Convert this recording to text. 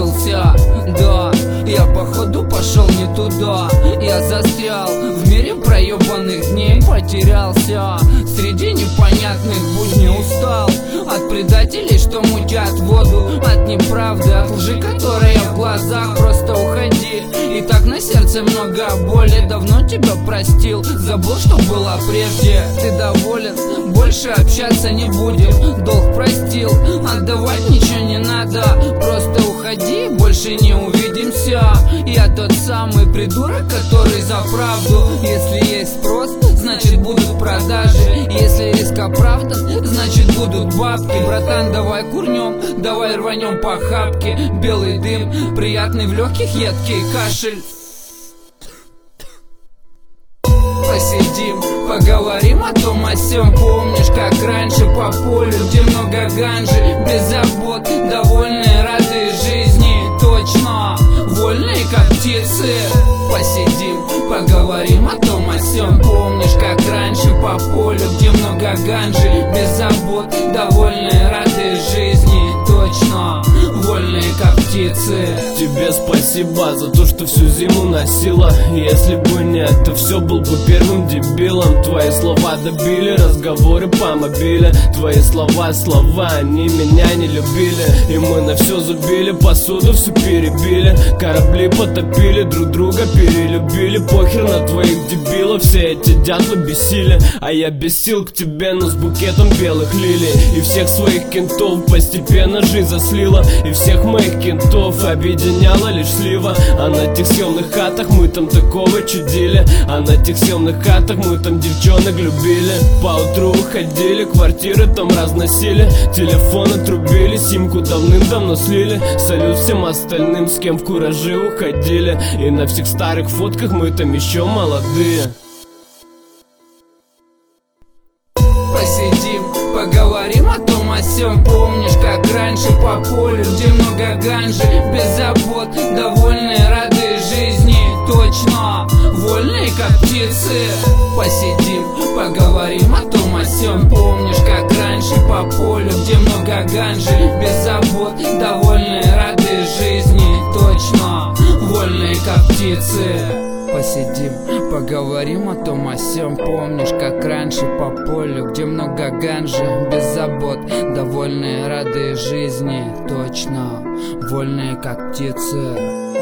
заблудился. Да, я походу пошел не туда. Я застрял в мире проебанных дней, потерялся среди непонятных будней. Устал от предателей, что мутят воду, от неправды, от лжи, которая в глазах. Просто уходи, и так на сердце много боли. Давно тебя простил, забыл, что было прежде. Ты доволен, больше общаться не будем. Долг простил, отдавать ничего не надо. Просто уходи, больше не увидимся. Я тот самый придурок, который за правду. Если есть спрос, значит будут продажи. Если риск оправдан, значит будут бабки. Братан, давай курнем, давай рванем по хапке. Белый дым, приятный в легких, едкий кашель. Посидим, поговорим о том о сём. Помнишь, как раньше по полю, где много ганжи, без забот, довольные, рады жизни. Точно, вольные, как птицы. Посидим, поговорим о том о сём. Помнишь, как раньше по полю, где много ганжи, без забот, довольные, рады жизни. Точно, вольные, как птицы. Тебе спасибо за то, что всю зиму носила. Если бы не это, все был бы первым дебилом. Твои слова добили, разговоры по мобиле. Твои слова, они меня не любили. И мы на все забили, посуду всю перебили. Корабли потопили, друг друга перелюбили. Похер на твоих дебилов, все эти дятлы бесили. А я бесил к тебе, но с букетом белых лилий. И всех своих кентов постепенно жизнь заслила. И всех моих кентов объединяла лишь слива. А на тех съемных хатах мы там такого чудили. А на тех съемных хатах мы там девчонок любили. Поутру уходили, квартиры там разносили. Телефоны трубили, симку давным-давно слили. Салют всем остальным, с кем в куражи уходили. И на всех старых фотках мы там еще молодые. Посидим, поговорим о том о сём. Помнишь, как раньше по полю, где много ганжи, без забот, довольные, рады жизни. Точно, вольные, как птицы. Посидим, поговорим о том о сём. Помнишь, как раньше по полю, где много ганжи, без забот, довольные, рады жизни. Точно, вольные, как птицы. Посидим, поговорим о том о сём. Помнишь, как раньше по полю, где много ганжи, без забот, довольные, рады жизни. Точно, вольные, как птицы.